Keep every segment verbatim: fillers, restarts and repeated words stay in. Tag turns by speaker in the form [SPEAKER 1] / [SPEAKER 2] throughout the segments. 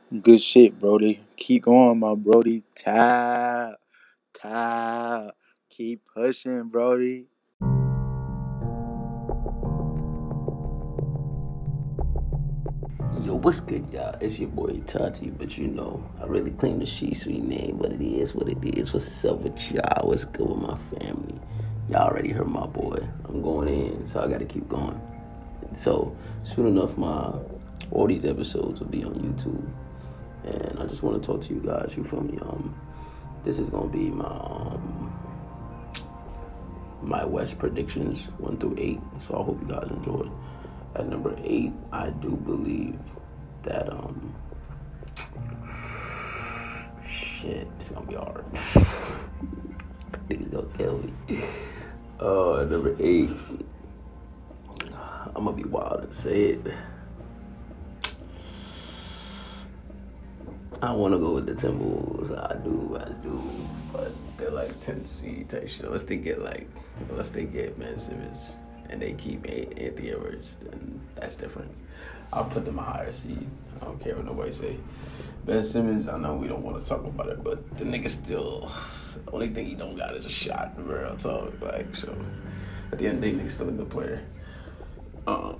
[SPEAKER 1] Good shit, Brody. Keep going, my Brody. Tap, tap. Keep pushing, Brody.
[SPEAKER 2] Yo, what's good, y'all? It's your boy Tachi, but you know, I really claim the She Sweet name, but it is what it is. What's up with y'all? What's good with my family? Y'all already heard my boy. I'm going in, so I gotta keep going. So, soon enough, my all these episodes will be on YouTube. And I just want to talk to you guys. You feel me? Um, this is gonna be my um, my West predictions one through eight. So I hope you guys enjoy. At number eight, I do believe that um shit, it's gonna be hard. Niggas gonna kill me. Uh, at number eight, I'm gonna be wild and say it. I want to go with the Timberwolves. I do, I do, but they're like ten seed type shit. Unless they get like, unless they get Ben Simmons and they keep Anthony Edwards, then that's different. I'll put them a higher seed. I don't care what nobody say. Ben Simmons, I know we don't want to talk about it, but the nigga still, the only thing he don't got is a shot. Real talk, like so. At the end of the day, nigga's still a good player. Um.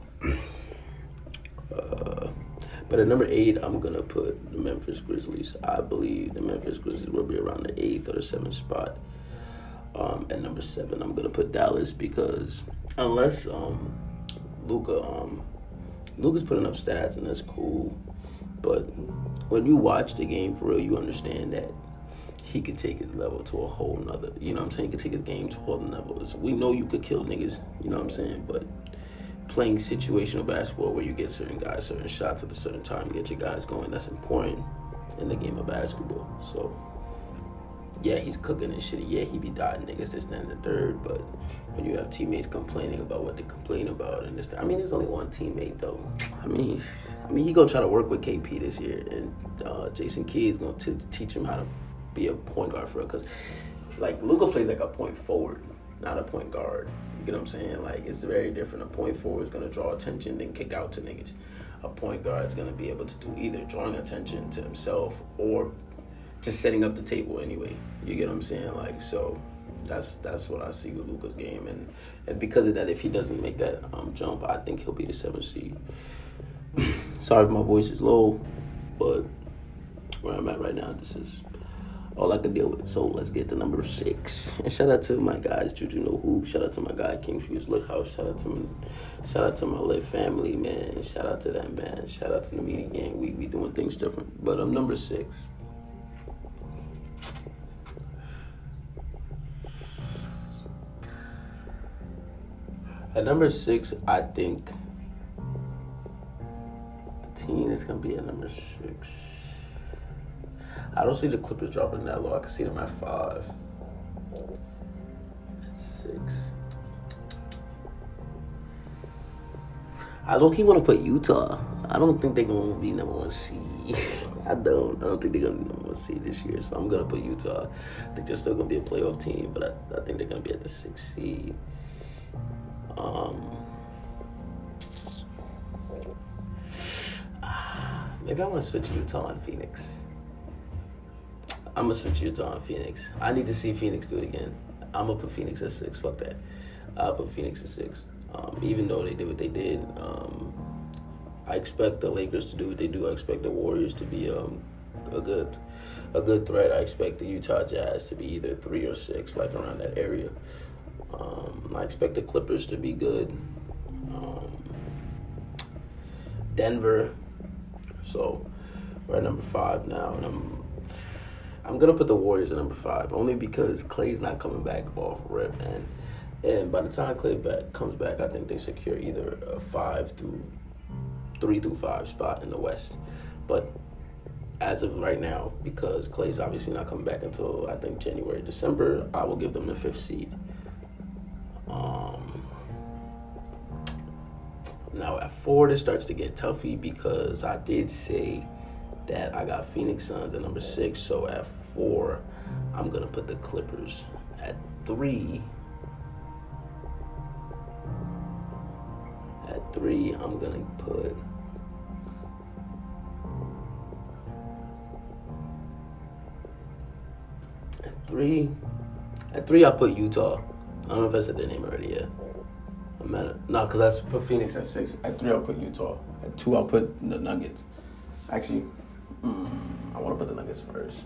[SPEAKER 2] Uh, But at number eight, I'm going to put the Memphis Grizzlies. I believe the Memphis Grizzlies will be around the eighth or the seventh spot. Um, at number seven, I'm going to put Dallas because unless um, Luka, um, Luka's putting up stats and that's cool. But when you watch the game for real, you understand that he could take his level to a whole nother, you know what I'm saying? He could take his game to a whole nother level. We know you could kill niggas, you know what I'm saying? But playing situational basketball where you get certain guys certain shots at a certain time, get your guys going, that's important in the game of basketball. So yeah, he's cooking and shit. Yeah, he be dotting niggas this, that, and the third. But when you have teammates complaining about what they complain about and this, I mean, there's only one teammate though. I mean, I mean, he gonna try to work with K P this year, and uh, Jason Kidd is gonna t- teach him how to be a point guard for it. Cause like Luka plays like a point forward, not a point guard. You get what I'm saying? Like, it's very different. A point forward is going to draw attention, then kick out to niggas. A point guard is going to be able to do either drawing attention to himself or just setting up the table anyway. You get what I'm saying? Like, so that's that's what I see with Luka's game. And, and because of that, if he doesn't make that um, jump, I think he'll be the seventh seed. Sorry if my voice is low, but where I'm at right now, this is all I can deal with. So let's get to number six. And shout out to my guys, Juju No Hoop. Shout out to my guy, King Fuse Lit House. Shout out to my, shout out to my Lit family, man. Shout out to them, man. Shout out to the media gang. We we doing things different. But I'm number six. At number six, I think the team is gonna be at number six. I don't see the Clippers dropping that low. I can see them at five. At six. I low-key want to put Utah. I don't think they're going to be number one seed. I don't. I don't think they're going to be number one seed this year. So I'm going to put Utah. I think they're still going to be a playoff team, but I, I think they're going to be at the sixth seed. Um, maybe I want to switch Utah and Phoenix. I'm going to switch Utah and Phoenix. I need to see Phoenix do it again. I'm going to put Phoenix at six. Fuck that. I'll put Phoenix at six. Um, even though they did what they did, um, I expect the Lakers to do what they do. I expect the Warriors to be um, a good a good threat. I expect the Utah Jazz to be either three or six, like around that area. Um, I expect the Clippers to be good. Um, Denver. So we're at number five now, and I'm I'm gonna put the Warriors at number five only because Klay's not coming back off rip, and and by the time Klay back comes back, I think they secure either a five through three through five spot in the West. But as of right now, because Klay's obviously not coming back until I think January, December, I will give them the fifth seed. Um, now at four, it starts to get toughy because I did say that I got Phoenix Suns at number six. So at four, I'm gonna put the Clippers. At three, at three, I'm gonna put three, at three I put Utah. I don't know if I said their name already yet. I'm at it. No, because I put Phoenix at six. At three I'll put Utah. At two I'll put the Nuggets. Actually, mm, I want to put the Nuggets first.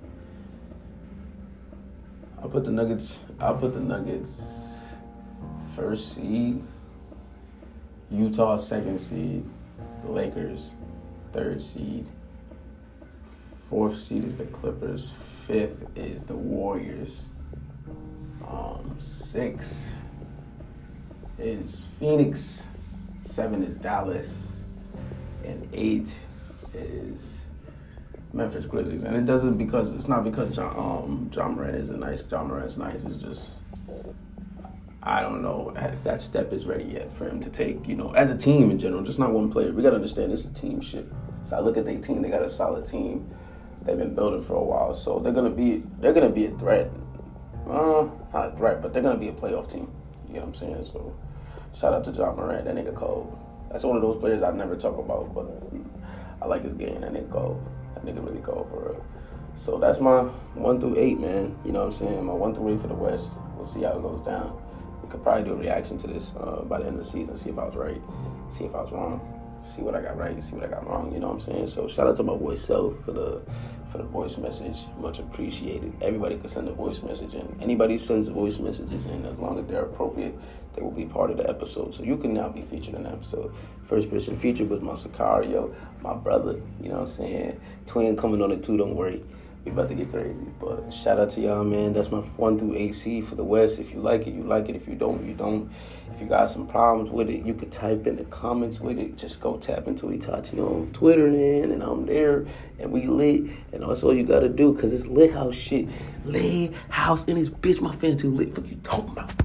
[SPEAKER 2] I'll put the Nuggets. I'll put the Nuggets first seed. Utah second seed. The Lakers third seed. Fourth seed is the Clippers. Fifth is the Warriors. Um, six is Phoenix. Seven is Dallas. And eight is Memphis Grizzlies. And it doesn't because it's not because John um John Morant isn't nice. John Morant's nice. It's just I don't know if that step is ready yet for him to take, you know, as a team in general, just not one player. We got to understand this is a team shit. So I look at their team, they got a solid team. They've been building for a while. So they're going to be they're going to be a threat. Uh, not a threat, but they're going to be a playoff team. You know what I'm saying? So shout out to John Morant. That nigga cold. That's one of those players I never talk about, but I like his game. That nigga cold. That nigga really cold for real. So that's my one through eight, man. You know what I'm saying? My one through eight for the West. We'll see how it goes down. We could probably do a reaction to this uh, by the end of the season, see if I was right, see if I was wrong, see what I got right, see what I got wrong, you know what I'm saying? So shout out to my boy Self for the for the voice message, much appreciated. Everybody can send a voice message in. Anybody who sends voice messages in, as long as they're appropriate, they will be part of the episode. So you can now be featured in the episode. First person featured was my Sicario, my brother, you know what I'm saying? Twin coming on it too, don't worry. We about to get crazy, but shout out to y'all, man. That's my one through eight seed for the West. If you like it, you like it. If you don't, you don't. If you got some problems with it, you could type in the comments with it. Just go tap into Itachi on Twitter, man, and I'm there, and we lit. And that's all you gotta do, cause it's lit house shit. Lit house in this bitch. My fans too lit. What you talking about?